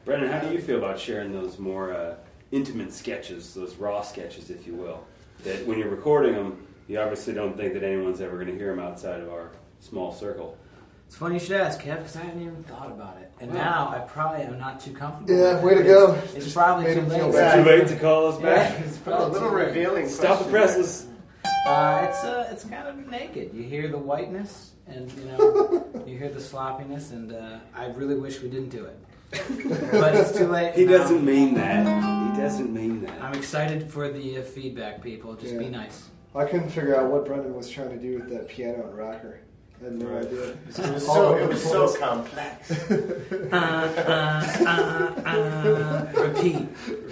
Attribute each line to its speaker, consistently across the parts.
Speaker 1: Brendan, how do you feel about sharing those more intimate sketches, those raw sketches, if you will? That when you're recording them, you obviously don't think that anyone's ever going to hear them outside of our small circle.
Speaker 2: It's funny you should ask, Kev, because I haven't even thought about it. And now I probably am not too comfortable.
Speaker 3: Yeah, way to go.
Speaker 2: It's probably too late.
Speaker 1: It's too late to call us back.
Speaker 2: Yeah, it's
Speaker 4: A
Speaker 2: probably
Speaker 4: little revealing.
Speaker 1: Stop the presses.
Speaker 2: It's kind of naked. You hear the whiteness, and you hear the sloppiness, and I really wish we didn't do it. But it's too late.
Speaker 1: He doesn't mean that. He doesn't mean that.
Speaker 2: I'm excited for the feedback, people. Just be nice.
Speaker 3: I couldn't figure out what Brendan was trying to do with that piano and rocker. I had no idea.
Speaker 4: It was so complex.
Speaker 2: Repeat.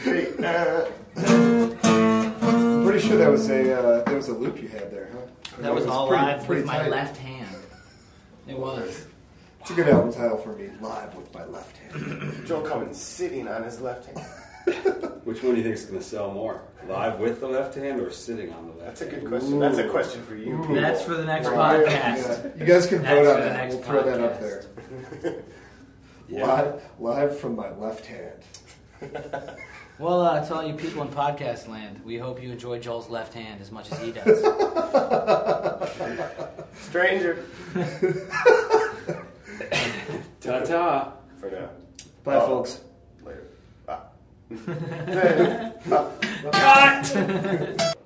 Speaker 3: I'm pretty sure that was there was a loop you had there, huh?
Speaker 2: That was all
Speaker 3: pretty,
Speaker 2: live
Speaker 3: pretty
Speaker 2: with my
Speaker 3: tight.
Speaker 2: left hand. It was.
Speaker 3: It's a good album title for me. Live with my left hand.
Speaker 4: Joel Cummins sitting on his left hand.
Speaker 1: Which one do you think is going to sell more? Live with the left hand or sitting on the left
Speaker 4: That's a
Speaker 1: hand?
Speaker 4: good question. That's a question for you. people.
Speaker 2: That's for the next
Speaker 3: Right.
Speaker 2: podcast.
Speaker 3: Yeah. You guys can
Speaker 2: That's
Speaker 3: vote
Speaker 2: for
Speaker 3: on
Speaker 2: the
Speaker 3: that.
Speaker 2: next
Speaker 3: We'll throw that up
Speaker 2: podcast.
Speaker 3: there.
Speaker 1: Yeah.
Speaker 3: Live from my left hand.
Speaker 2: Well, to all you people in podcast land, we hope you enjoy Joel's left hand as much as he does.
Speaker 4: Stranger.
Speaker 1: Ta-ta.
Speaker 4: For now.
Speaker 3: Bye, folks.
Speaker 4: Later.
Speaker 1: Cut!